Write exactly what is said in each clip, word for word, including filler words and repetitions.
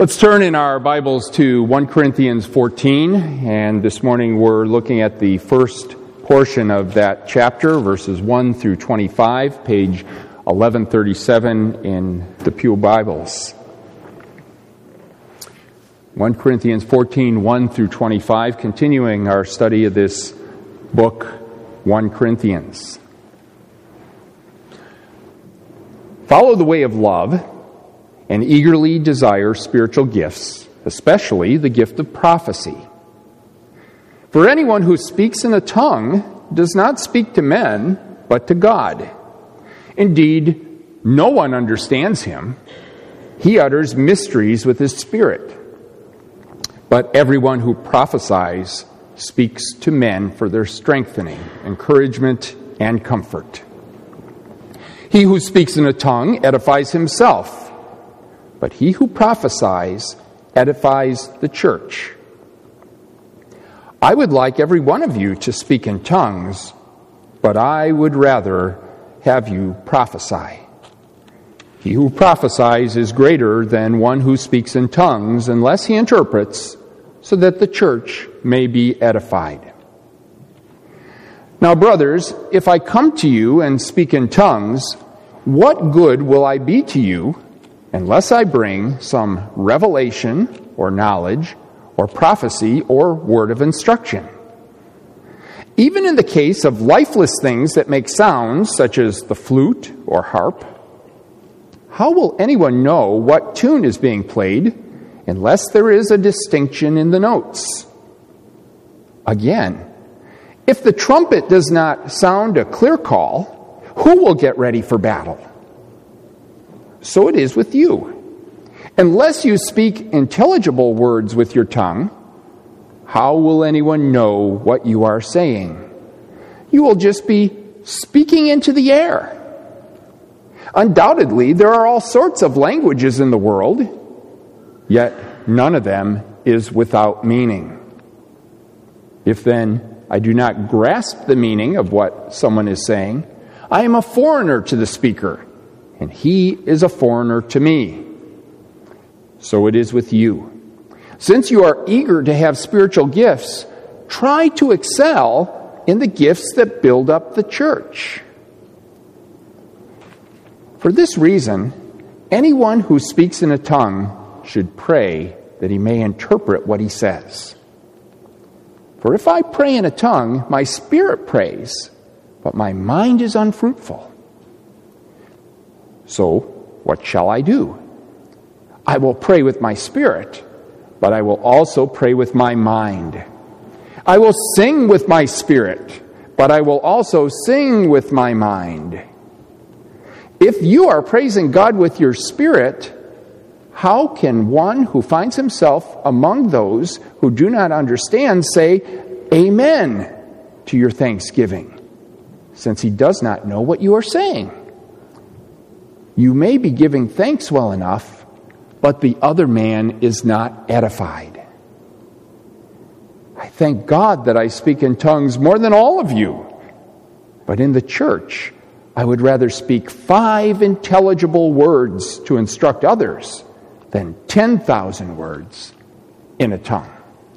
Let's turn in our Bibles to First Corinthians fourteen, and this morning we're looking at the first portion of that chapter, verses one through twenty-five, page eleven thirty-seven in the Pew Bibles. First Corinthians fourteen, one through twenty-five, continuing our study of this book, First Corinthians. Follow the way of love and eagerly desire spiritual gifts, especially the gift of prophecy. For anyone who speaks in a tongue does not speak to men, but to God. Indeed, no one understands him. He utters mysteries with his spirit. But everyone who prophesies speaks to men for their strengthening, encouragement, and comfort. He who speaks in a tongue edifies himself, but he who prophesies edifies the church. I would like every one of you to speak in tongues, but I would rather have you prophesy. He who prophesies is greater than one who speaks in tongues, unless he interprets, so that the church may be edified. Now, brothers, if I come to you and speak in tongues, what good will I be to you unless I bring some revelation or knowledge or prophecy or word of instruction? Even in the case of lifeless things that make sounds, such as the flute or harp, how will anyone know what tune is being played unless there is a distinction in the notes? Again, if the trumpet does not sound a clear call, who will get ready for battle? So it is with you. Unless you speak intelligible words with your tongue, how will anyone know what you are saying? You will just be speaking into the air. Undoubtedly, there are all sorts of languages in the world, yet none of them is without meaning. If then I do not grasp the meaning of what someone is saying, I am a foreigner to the speaker, and he is a foreigner to me. So it is with you. Since you are eager to have spiritual gifts, try to excel in the gifts that build up the church. For this reason, anyone who speaks in a tongue should pray that he may interpret what he says. For if I pray in a tongue, my spirit prays, but my mind is unfruitful. So, what shall I do? I will pray with my spirit, but I will also pray with my mind. I will sing with my spirit, but I will also sing with my mind. If you are praising God with your spirit, how can one who finds himself among those who do not understand say, Amen, to your thanksgiving, since he does not know what you are saying? You may be giving thanks well enough, but the other man is not edified. I thank God that I speak in tongues more than all of you, but in the church I would rather speak five intelligible words to instruct others than ten thousand words in a tongue.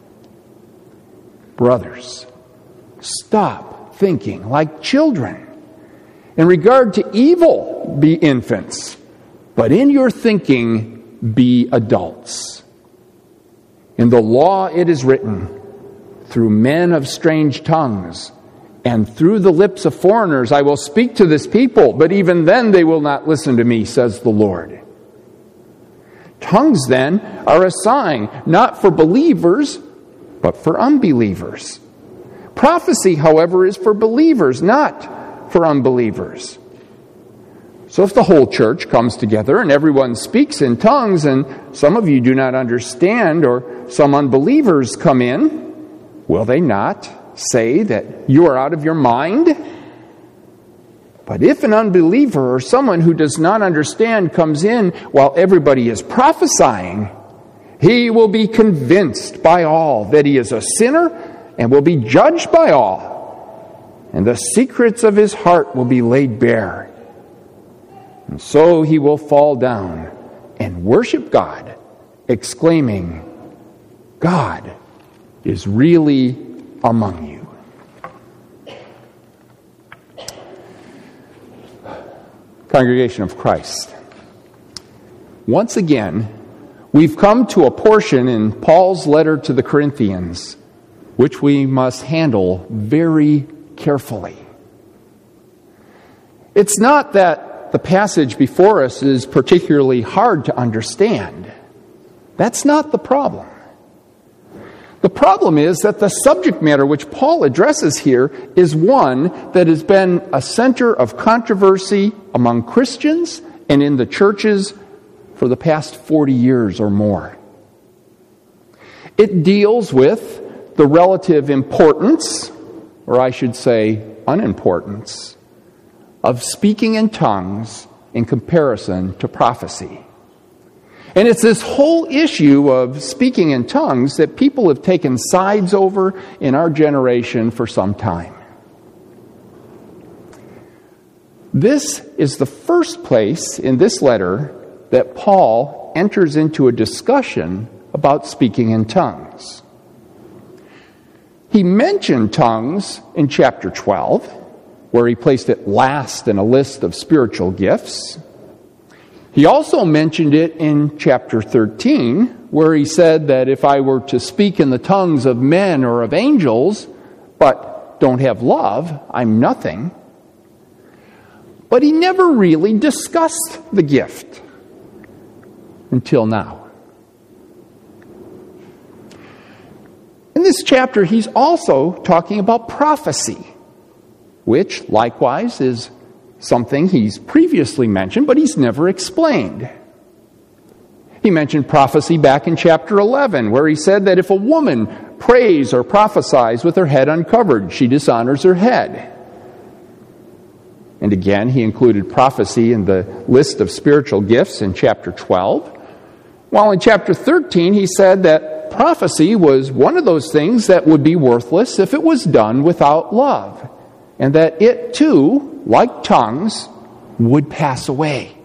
Brothers, stop thinking like children. In regard to evil, be infants, but in your thinking, be adults. In the law it is written, through men of strange tongues, and through the lips of foreigners I will speak to this people, but even then they will not listen to me, says the Lord. Tongues, then, are a sign, not for believers, but for unbelievers. Prophecy, however, is for believers, not for unbelievers. So if the whole church comes together and everyone speaks in tongues, and some of you do not understand, or some unbelievers come in, will they not say that you are out of your mind? But if an unbeliever or someone who does not understand comes in while everybody is prophesying, he will be convinced by all that he is a sinner and will be judged by all, and the secrets of his heart will be laid bare. And so he will fall down and worship God exclaiming, God is really among you. Congregation of Christ, once again, we've come to a portion in Paul's letter to the Corinthians which we must handle very carefully. It's not that the passage before us is particularly hard to understand. That's not the problem. The problem is that the subject matter which Paul addresses here is one that has been a center of controversy among Christians and in the churches for the past forty years or more. It deals with the relative importance, or I should say unimportance, of speaking in tongues in comparison to prophecy. And it's this whole issue of speaking in tongues that people have taken sides over in our generation for some time. This is the first place in this letter that Paul enters into a discussion about speaking in tongues. He mentioned tongues in chapter twelve, where he placed it last in a list of spiritual gifts. He also mentioned it in chapter thirteen, where he said that if I were to speak in the tongues of men or of angels, but don't have love, I'm nothing. But he never really discussed the gift until now. In this chapter, he's also talking about prophecy, which likewise is something he's previously mentioned, but he's never explained. He mentioned prophecy back in chapter eleven, where he said that if a woman prays or prophesies with her head uncovered, she dishonors her head. And again, he included prophecy in the list of spiritual gifts in chapter twelve. While in chapter thirteen, he said that prophecy was one of those things that would be worthless if it was done without love, and that it too, like tongues, would pass away.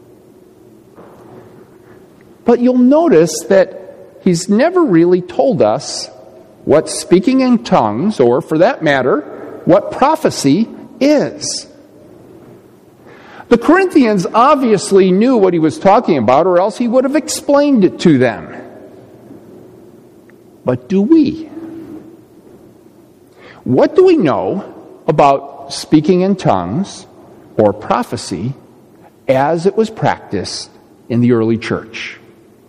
But you'll notice that he's never really told us what speaking in tongues, or for that matter, what prophecy is. The Corinthians obviously knew what he was talking about, or else he would have explained it to them. But do we? What do we know about speaking in tongues or prophecy as it was practiced in the early church?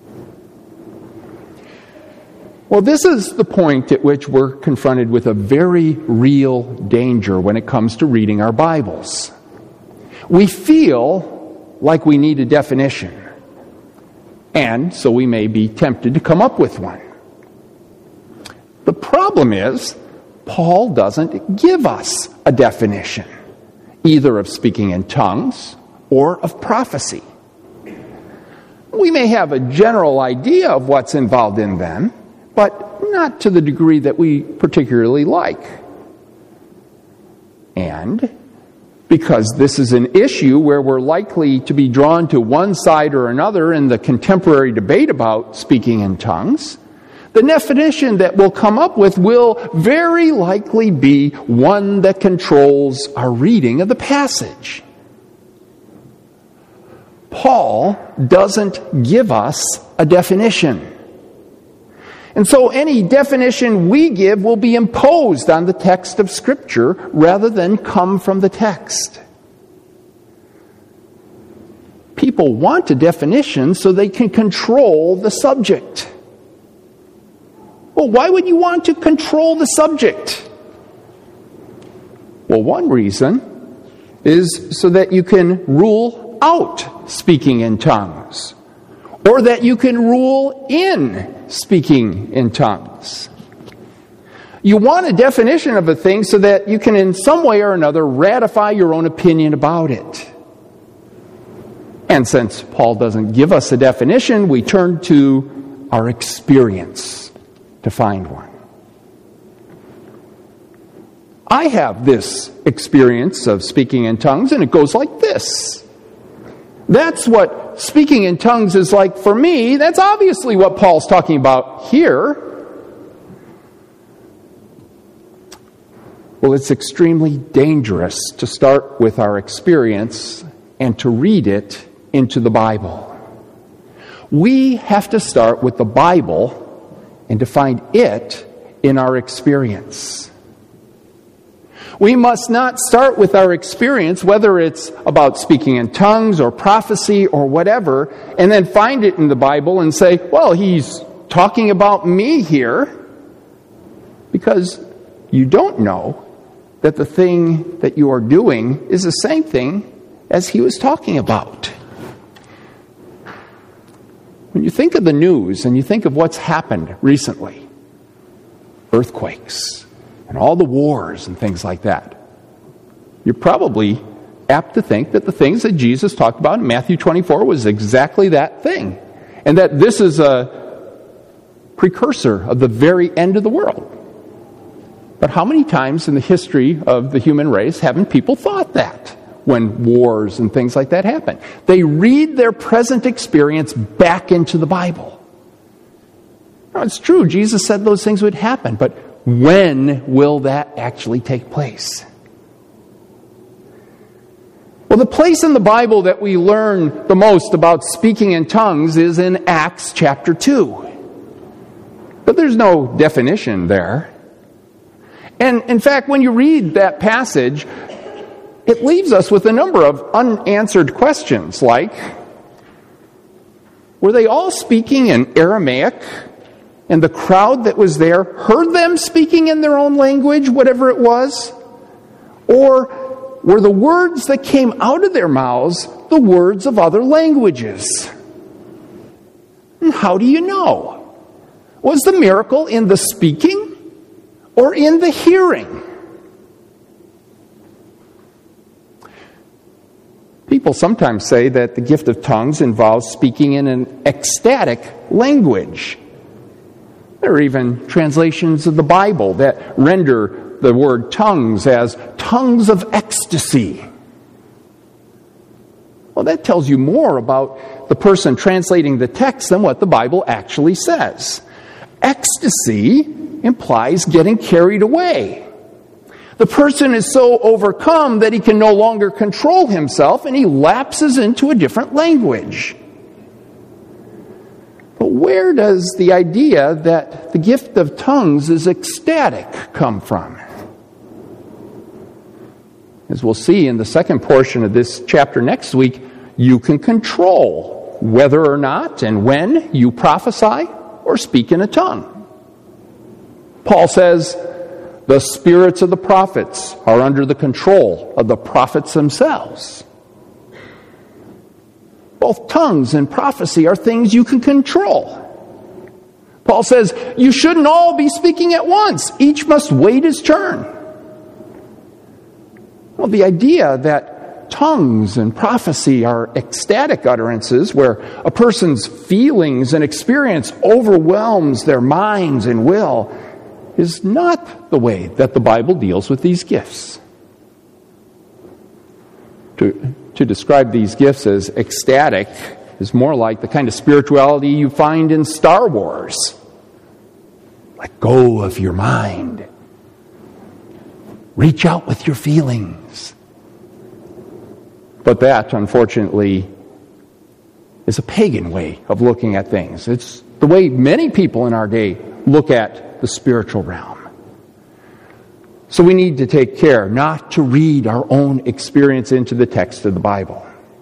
Well, this is the point at which we're confronted with a very real danger when it comes to reading our Bibles. We feel like we need a definition, and so we may be tempted to come up with one. The problem is, Paul doesn't give us a definition, either of speaking in tongues or of prophecy. We may have a general idea of what's involved in them, but not to the degree that we particularly like. And because this is an issue where we're likely to be drawn to one side or another in the contemporary debate about speaking in tongues, the definition that we'll come up with will very likely be one that controls our reading of the passage. Paul doesn't give us a definition. And so any definition we give will be imposed on the text of Scripture rather than come from the text. People want a definition so they can control the subject. Well, why would you want to control the subject? Well, one reason is so that you can rule out speaking in tongues, or that you can rule in speaking in tongues. You want a definition of a thing so that you can in some way or another ratify your own opinion about it. And since Paul doesn't give us a definition, we turn to our experience to find one. I have this experience of speaking in tongues, and it goes like this. That's what speaking in tongues is like for me. That's obviously what Paul's talking about here. Well, it's extremely dangerous to start with our experience and to read it into the Bible. We have to start with the Bible and to find it in our experience. We must not start with our experience, whether it's about speaking in tongues or prophecy or whatever, and then find it in the Bible and say, well, he's talking about me here, because you don't know that the thing that you are doing is the same thing as he was talking about. When you think of the news and you think of what's happened recently, earthquakes and all the wars and things like that, you're probably apt to think that the things that Jesus talked about in Matthew twenty-four was exactly that thing, and that this is a precursor of the very end of the world. But how many times in the history of the human race haven't people thought that when wars and things like that happen? They read their present experience back into the Bible. Now, it's true, Jesus said those things would happen, but when will that actually take place? Well, the place in the Bible that we learn the most about speaking in tongues is in Acts chapter two. But there's no definition there. And in fact, when you read that passage, it leaves us with a number of unanswered questions, like, were they all speaking in Aramaic, and the crowd that was there heard them speaking in their own language, whatever it was? Or were the words that came out of their mouths the words of other languages? And how do you know? Was the miracle in the speaking or in the hearing? People sometimes say that the gift of tongues involves speaking in an ecstatic language. There are even translations of the Bible that render the word tongues as tongues of ecstasy. Well, that tells you more about the person translating the text than what the Bible actually says. Ecstasy implies getting carried away. The person is so overcome that he can no longer control himself, and he lapses into a different language. But where does the idea that the gift of tongues is ecstatic come from? As we'll see in the second portion of this chapter next week, you can control whether or not and when you prophesy or speak in a tongue. Paul says, the spirits of the prophets are under the control of the prophets themselves. Both tongues and prophecy are things you can control. Paul says, you shouldn't all be speaking at once. Each must wait his turn. Well, the idea that tongues and prophecy are ecstatic utterances where a person's feelings and experience overwhelms their minds and will is not the way that the Bible deals with these gifts. To, to describe these gifts as ecstatic is more like the kind of spirituality you find in Star Wars. Let go of your mind. Reach out with your feelings. But that, unfortunately, is a pagan way of looking at things. It's the way many people in our day look at the spiritual realm. So we need to take care not to read our own experience into the text of the Bible.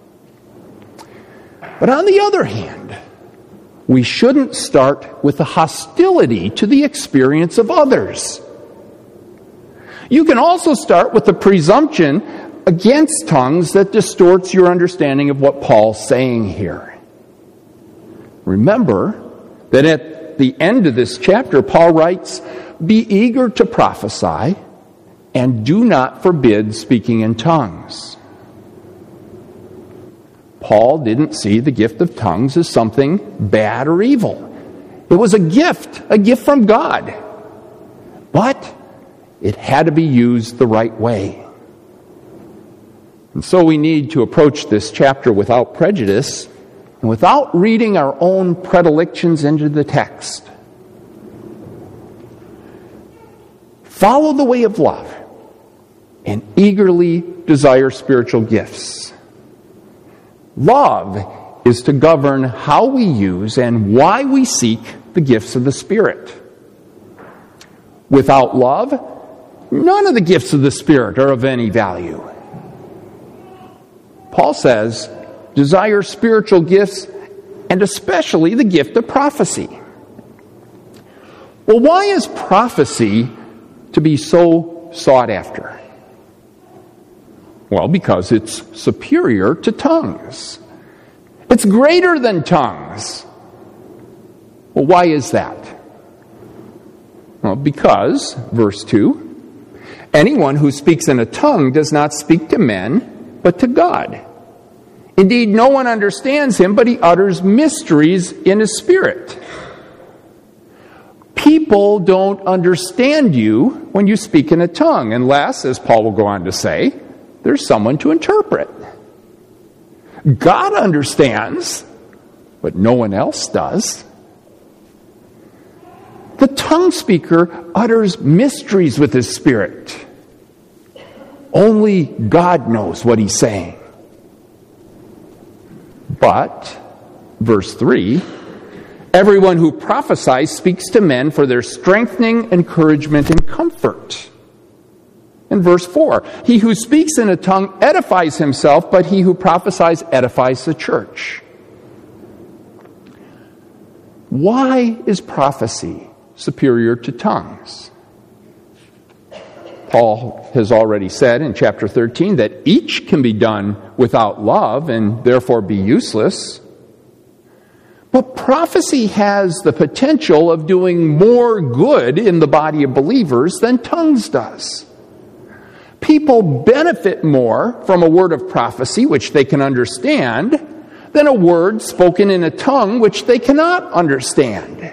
But on the other hand, we shouldn't start with a hostility to the experience of others. You can also start with the presumption against tongues that distorts your understanding of what Paul's saying here. Remember that at the end of this chapter, Paul writes, be eager to prophesy and do not forbid speaking in tongues. Paul didn't see the gift of tongues as something bad or evil. It was a gift, a gift from God. But it had to be used the right way. And so we need to approach this chapter without prejudice and without reading our own predilections into the text. Follow the way of love and eagerly desire spiritual gifts. Love is to govern how we use and why we seek the gifts of the Spirit. Without love, none of the gifts of the Spirit are of any value. Paul says, desire spiritual gifts, and especially the gift of prophecy. Well, why is prophecy to be so sought after? Well, because it's superior to tongues. It's greater than tongues. Well, why is that? Well, because, verse two, anyone who speaks in a tongue does not speak to men, but to God. Indeed, no one understands him, but he utters mysteries in his spirit. People don't understand you when you speak in a tongue, unless, as Paul will go on to say, there's someone to interpret. God understands, but no one else does. The tongue speaker utters mysteries with his spirit. Only God knows what he's saying. But, verse three, everyone who prophesies speaks to men for their strengthening, encouragement, and comfort. In verse four, he who speaks in a tongue edifies himself, but he who prophesies edifies the church. Why is prophecy superior to tongues? Paul has already said in chapter thirteen that each can be done without love and therefore be useless. But prophecy has the potential of doing more good in the body of believers than tongues does. People benefit more from a word of prophecy which they can understand than a word spoken in a tongue which they cannot understand.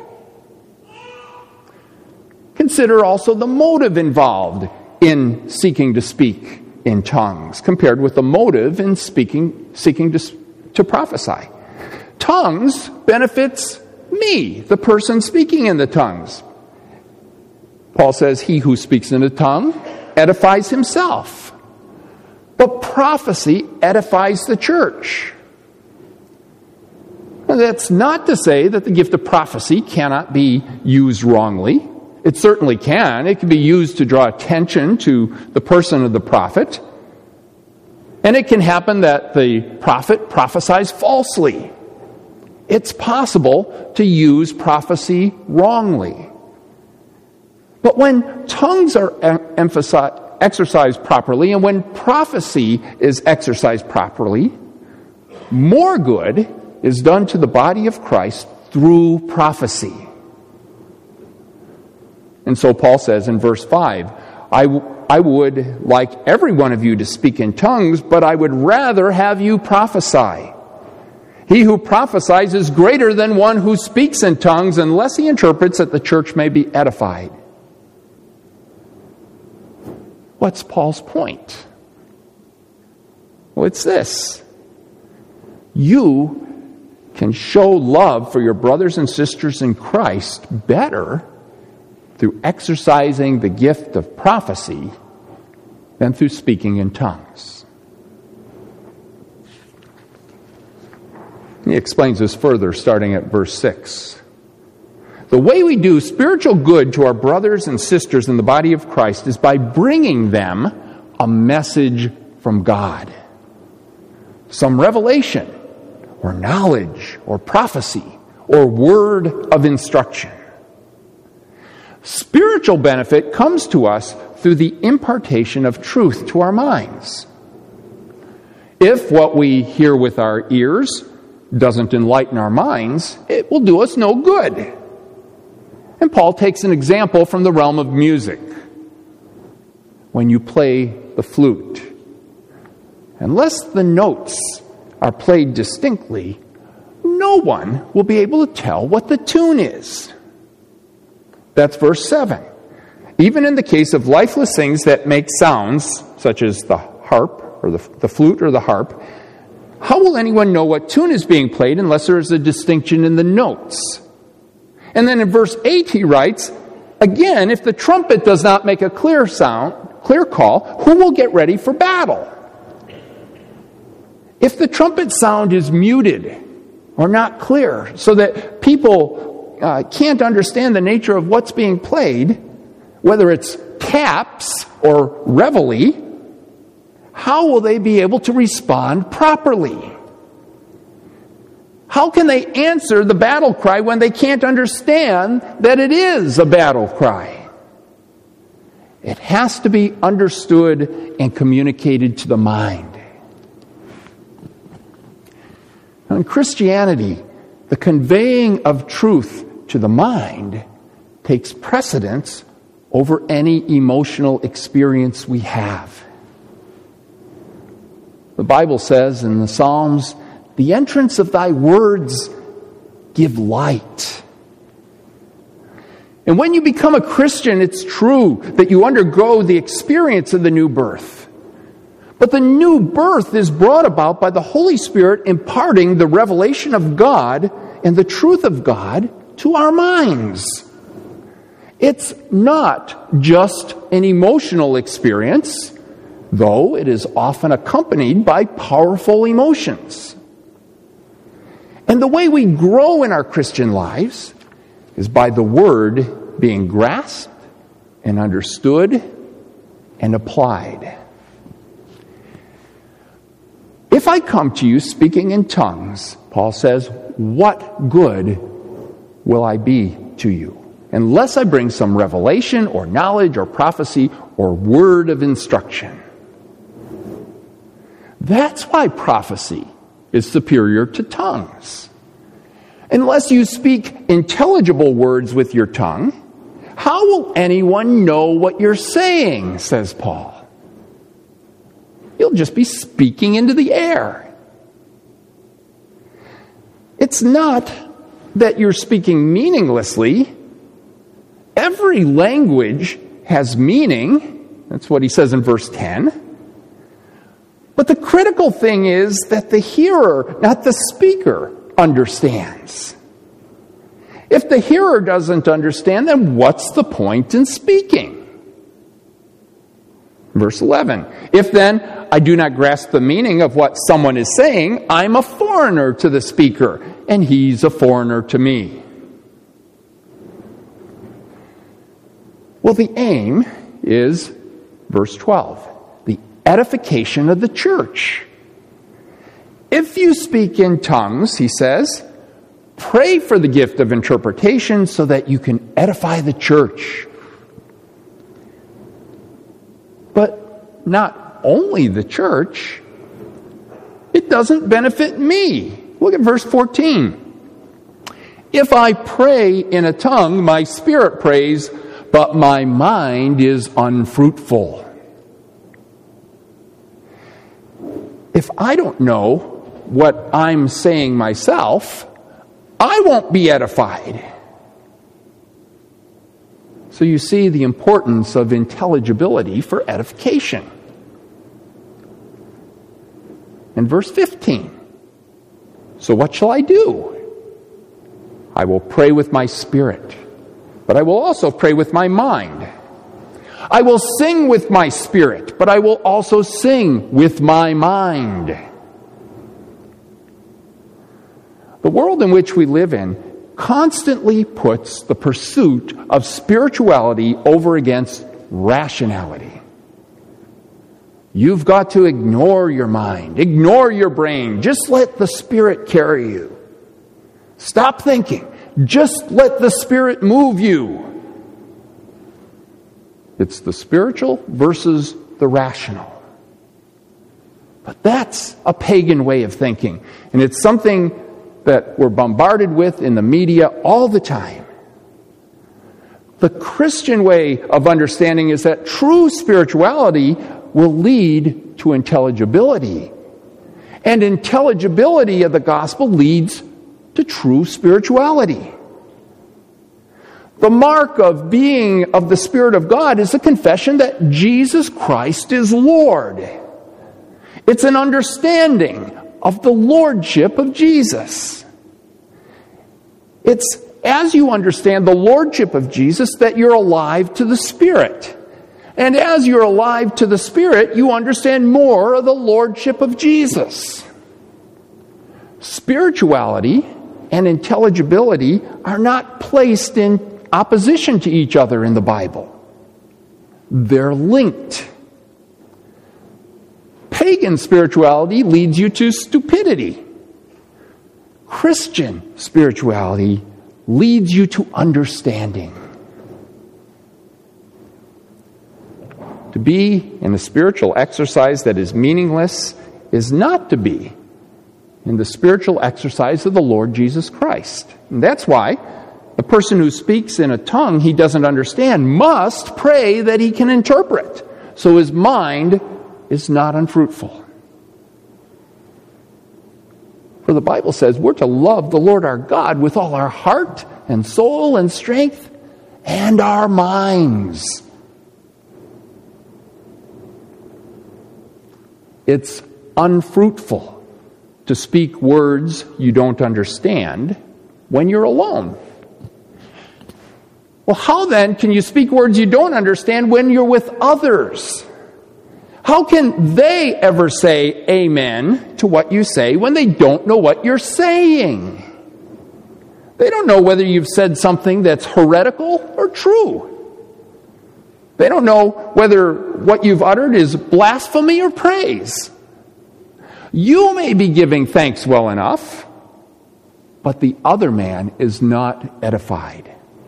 Consider also the motive involved in seeking to speak in tongues compared with the motive in speaking, seeking to, to prophesy. Tongues benefits me, the person speaking in the tongues. Paul says, he who speaks in a tongue edifies himself. But prophecy edifies the church. Now, that's not to say that the gift of prophecy cannot be used wrongly. It certainly can. It can be used to draw attention to the person of the prophet. And it can happen that the prophet prophesies falsely. It's possible to use prophecy wrongly. But when tongues are emphasized, exercised properly, and when prophecy is exercised properly, more good is done to the body of Christ through prophecy. And so Paul says in verse five, I, w- I would like every one of you to speak in tongues, but I would rather have you prophesy. He who prophesies is greater than one who speaks in tongues, unless he interprets that the church may be edified. What's Paul's point? Well, it's this. You can show love for your brothers and sisters in Christ better through exercising the gift of prophecy than through speaking in tongues. He explains this further, starting at verse six. The way we do spiritual good to our brothers and sisters in the body of Christ is by bringing them a message from God. Some revelation, or knowledge, or prophecy, or word of instruction. Spiritual benefit comes to us through the impartation of truth to our minds. If what we hear with our ears doesn't enlighten our minds, it will do us no good. And Paul takes an example from the realm of music. When you play the flute, unless the notes are played distinctly, no one will be able to tell what the tune is. That's verse seven. Even in the case of lifeless things that make sounds, such as the harp or the, the flute or the harp, how will anyone know what tune is being played unless there is a distinction in the notes? And then in verse eight he writes, again, if the trumpet does not make a clear sound, clear call, who will get ready for battle? If the trumpet sound is muted or not clear so that people uh, can't understand the nature of what's being played, whether it's taps or reveille, how will they be able to respond properly? How can they answer the battle cry when they can't understand that it is a battle cry? It has to be understood and communicated to the mind. Now, in Christianity, the conveying of truth to the mind takes precedence over any emotional experience we have. The Bible says in the Psalms, the entrance of thy words give light. And when you become a Christian, it's true that you undergo the experience of the new birth. But the new birth is brought about by the Holy Spirit imparting the revelation of God and the truth of God to our minds. It's not just an emotional experience, though it is often accompanied by powerful emotions. And the way we grow in our Christian lives is by the Word being grasped and understood and applied. If I come to you speaking in tongues, Paul says, what good will I be to you? Unless I bring some revelation or knowledge or prophecy or word of instruction. That's why prophecy is superior to tongues. Unless you speak intelligible words with your tongue, how will anyone know what you're saying, says Paul? You'll just be speaking into the air. It's not that you're speaking meaninglessly. Every language has meaning. That's what he says in verse ten. But the critical thing is that the hearer, not the speaker, understands. If the hearer doesn't understand, then what's the point in speaking? Verse eleven. If then I do not grasp the meaning of what someone is saying, I'm a foreigner to the speaker, and he's a foreigner to me. Well, the aim is, verse twelve, the edification of the church. If you speak in tongues, he says, pray for the gift of interpretation so that you can edify the church. But not only the church, it doesn't benefit me. Look at verse fourteen. If I pray in a tongue, my spirit prays, but my mind is unfruitful. If I don't know what I'm saying myself, I won't be edified. So you see the importance of intelligibility for edification. And verse fifteen. So what shall I do? I will pray with my spirit, but I will also pray with my mind. I will sing with my spirit, but I will also sing with my mind. The world in which we live in constantly puts the pursuit of spirituality over against rationality. You've got to ignore your mind, ignore your brain. Just let the Spirit carry you. Stop thinking. Just let the Spirit move you. It's the spiritual versus the rational. But that's a pagan way of thinking. And it's something that we're bombarded with in the media all the time. The Christian way of understanding is that true spirituality will lead to intelligibility. And intelligibility of the gospel leads to true spirituality. The mark of being of the Spirit of God is the confession that Jesus Christ is Lord. It's an understanding of the lordship of Jesus. It's as you understand the lordship of Jesus that you're alive to the Spirit. And as you're alive to the Spirit, you understand more of the lordship of Jesus. Spirituality and intelligibility are not placed in opposition to each other in the Bible. They're linked. Pagan spirituality leads you to stupidity. Christian spirituality leads you to understanding. To be in a spiritual exercise that is meaningless is not to be in the spiritual exercise of the Lord Jesus Christ. And that's why the person who speaks in a tongue he doesn't understand must pray that he can interpret, so his mind is not unfruitful. For the Bible says we're to love the Lord our God with all our heart and soul and strength and our minds. It's unfruitful to speak words you don't understand when you're alone. Well, how then can you speak words you don't understand when you're with others? How can they ever say amen to what you say when they don't know what you're saying? They don't know whether you've said something that's heretical or true. They don't know whether what you've uttered is blasphemy or praise. You may be giving thanks well enough, but the other man is not edified.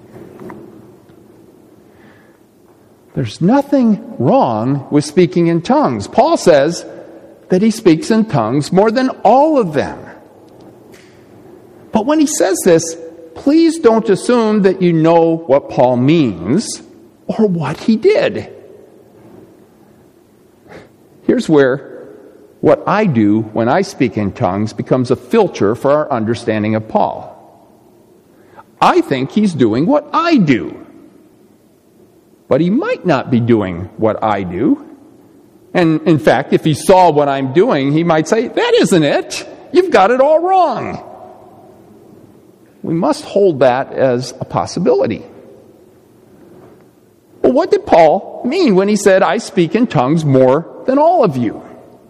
There's nothing wrong with speaking in tongues. Paul says that he speaks in tongues more than all of them. But when he says this, please don't assume that you know what Paul means or what he did. Here's where what I do when I speak in tongues becomes a filter for our understanding of Paul. I think he's doing what I do. But he might not be doing what I do. And in fact, if he saw what I'm doing, he might say, that isn't it. You've got it all wrong. We must hold that as a possibility. Well, what did Paul mean when he said, I speak in tongues more than all of you?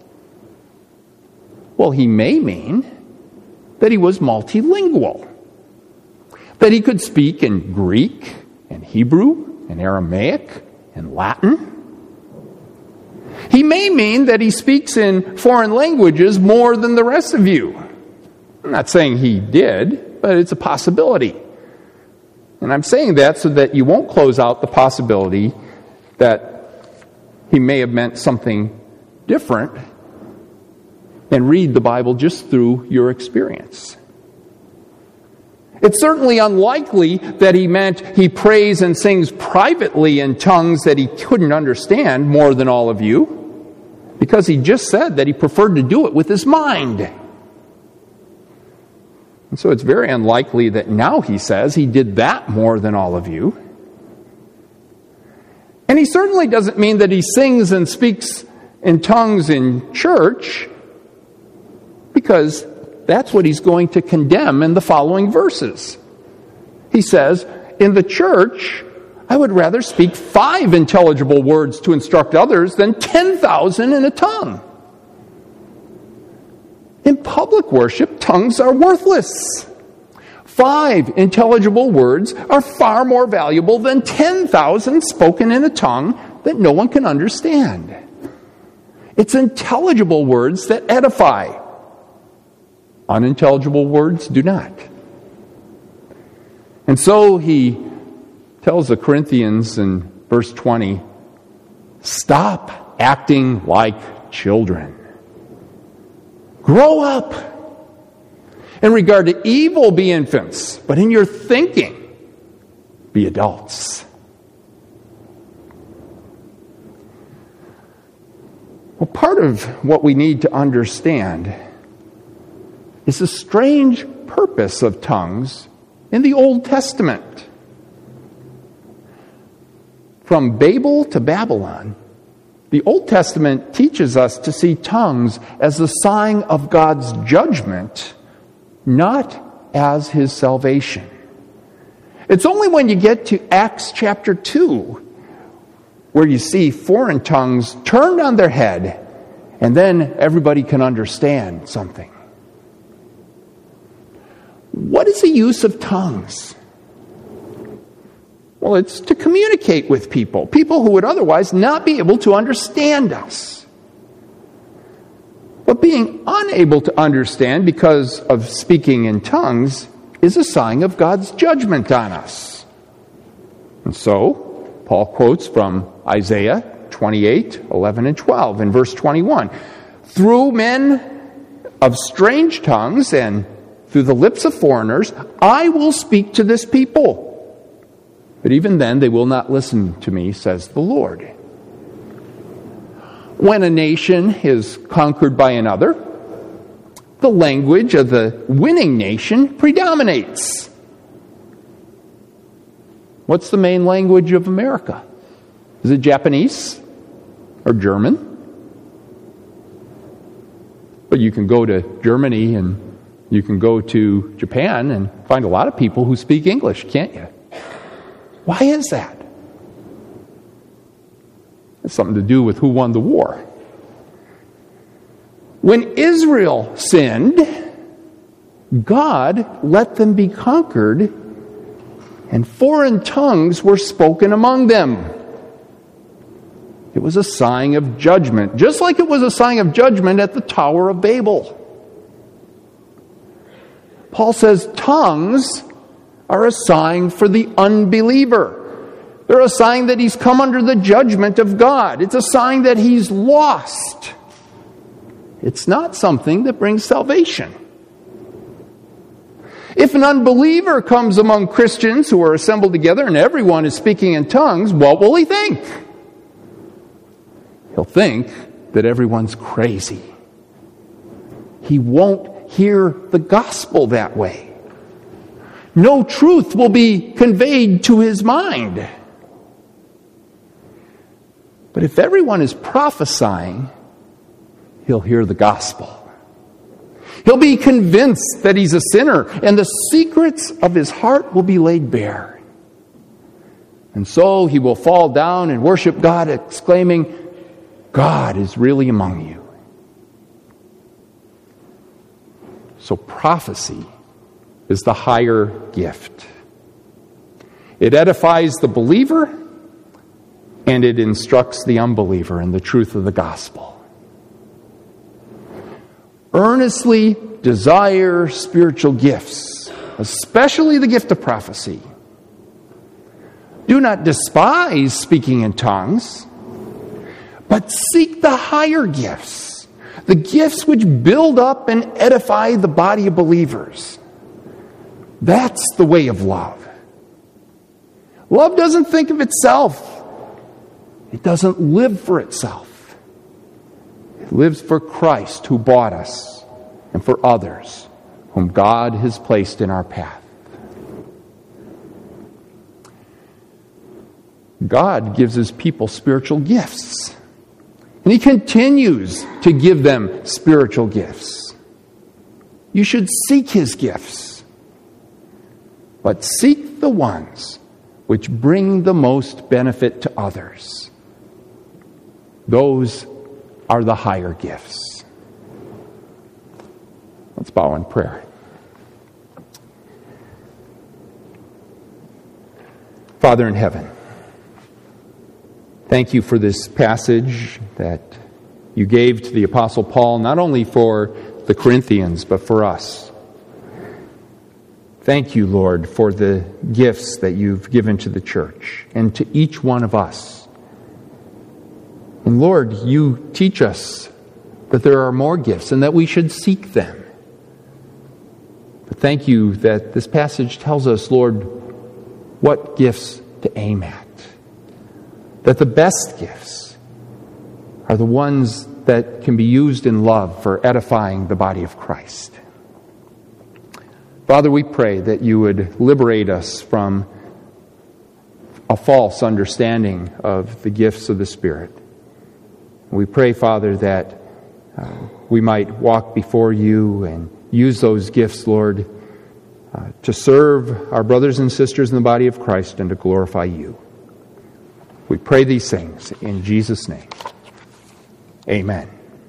Well, he may mean that he was multilingual. That he could speak in Greek and Hebrew and Aramaic and Latin. He may mean that he speaks in foreign languages more than the rest of you. I'm not saying he did, but it's a possibility. And I'm saying that so that you won't close out the possibility that he may have meant something different and read the Bible just through your experience. It's certainly unlikely that he meant he prays and sings privately in tongues that he couldn't understand more than all of you, because he just said that he preferred to do it with his mind. And so it's very unlikely that now he says he did that more than all of you. And he certainly doesn't mean that he sings and speaks in tongues in church, because that's what he's going to condemn in the following verses. He says, in the church, I would rather speak five intelligible words to instruct others than ten thousand in a tongue. In public worship, tongues are worthless. Five intelligible words are far more valuable than ten thousand spoken in a tongue that no one can understand. It's intelligible words that edify. Unintelligible words do not. And so he tells the Corinthians in verse twenty, stop acting like children. Grow up. In regard to evil, be infants, but in your thinking, be adults. Well, part of what we need to understand is the strange purpose of tongues in the Old Testament. From Babel to Babylon, The Old Testament teaches us to see tongues as a sign of God's judgment, not as his salvation. It's only when you get to Acts chapter two where you see foreign tongues turned on their head, and then everybody can understand something. What is the use of tongues? Well, it's to communicate with people, people who would otherwise not be able to understand us. But being unable to understand because of speaking in tongues is a sign of God's judgment on us. And so, Paul quotes from Isaiah twenty-eight, eleven, and twelve in verse twenty-one. Through men of strange tongues and through the lips of foreigners, I will speak to this people. But even then they will not listen to me, says the Lord. When a nation is conquered by another, the language of the winning nation predominates. What's the main language of America? Is it Japanese or German? But you can go to Germany and you can go to Japan and find a lot of people who speak English, can't you? Why is that? It's something to do with who won the war. When Israel sinned, God let them be conquered, and foreign tongues were spoken among them. It was a sign of judgment, just like it was a sign of judgment at the Tower of Babel. Paul says tongues are a sign for the unbeliever. They're a sign that he's come under the judgment of God. It's a sign that he's lost. It's not something that brings salvation. If an unbeliever comes among Christians who are assembled together and everyone is speaking in tongues, what will he think? He'll think that everyone's crazy. He won't hear the gospel that way. No truth will be conveyed to his mind. But if everyone is prophesying, he'll hear the gospel. He'll be convinced that he's a sinner, and the secrets of his heart will be laid bare. And so he will fall down and worship God, exclaiming, God is really among you. So prophecy is the higher gift. It edifies the believer, and it instructs the unbeliever in the truth of the gospel. Earnestly desire spiritual gifts, especially the gift of prophecy. Do not despise speaking in tongues, but seek the higher gifts, the gifts which build up and edify the body of believers. That's the way of love. Love doesn't think of itself. It doesn't live for itself. It lives for Christ who bought us and for others whom God has placed in our path. God gives his people spiritual gifts. And he continues to give them spiritual gifts. You should seek his gifts. But seek the ones which bring the most benefit to others. Those are the higher gifts. Let's bow in prayer. Father in heaven, thank you for this passage that you gave to the Apostle Paul, not only for the Corinthians, but for us. Thank you, Lord, for the gifts that you've given to the church and to each one of us. And Lord, you teach us that there are more gifts and that we should seek them. But thank you that this passage tells us, Lord, what gifts to aim at. That the best gifts are the ones that can be used in love for edifying the body of Christ. Father, we pray that you would liberate us from a false understanding of the gifts of the Spirit. We pray, Father, that uh, we might walk before you and use those gifts, Lord, uh, to serve our brothers and sisters in the body of Christ and to glorify you. We pray these things in Jesus' name. Amen.